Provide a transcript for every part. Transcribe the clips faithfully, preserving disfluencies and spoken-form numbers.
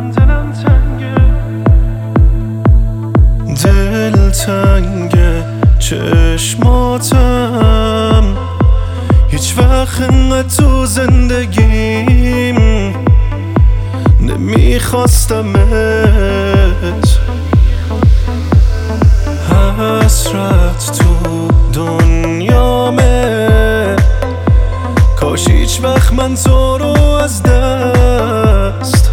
من دلم تنگه، دل تنگه، چشماتم هیچ وقت انقدر تو زندگیم نمیخواستمت. حسرت تو دنیامه، کاش هیچ وقت من تو رو از دست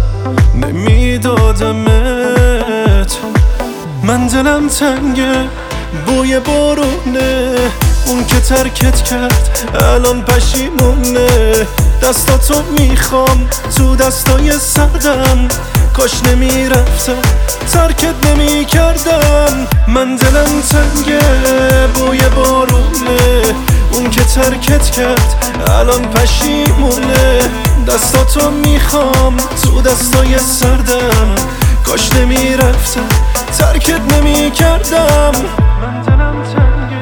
نمیدادمت. من دلم تنگه، بوی بارونه، اون که ترکت کرد الان پشیمونه. دستاتو میخوام تو دستای سردم، کاش نمیرفتم ترکت نمیکردم. من دلم تنگه، بوی بارونه، اون که ترکت کرد الان پشیمونه. دستاتو میخوام تو دستای سردم، کاش نمیرفتم ترکت نمیکردم. من دلم تنگه،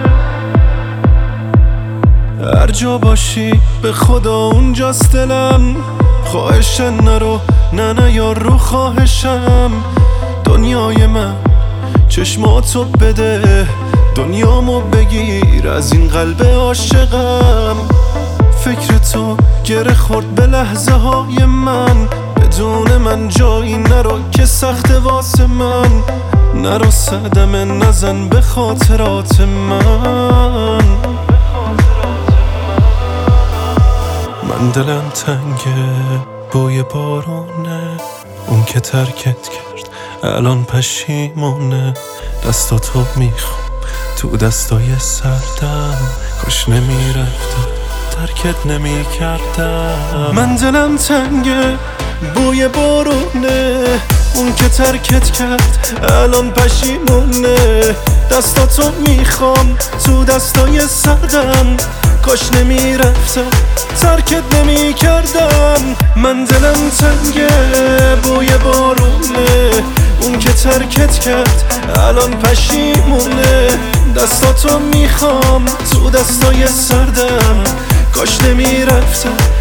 هر جا باشی به خدا اونجاست دلم. خواهشن نرو، نه نه یار رو خواهشم. دنیای من چشماتو بده، دنیامو بگیر از این قلب عاشقم. فکر تو گره خورد به لحظه های من، بدون من جایی نرو که سخت واسه من. نرو صدمه نزن به خاطرات من. من دلم تنگه، بوی بارونه، اون که ترکت کرد الان پشیمونه. دستاتو میخوام تو دستای سردم، کاش نمیرفتم ترکت نمیکردم. من دلم تنگه، بوی بارونه، اون که ترکت کرد الان پشیمونه. دستاتو میخوام تو دستای سردم، کاش نمیرفتم ترکت نمیکردم. من دلم تنگه، بوی بارونه، اون که ترکت کرد الان پشیمونه. دستاتو میخوام تو دستای سردم، کاش نمیرفتم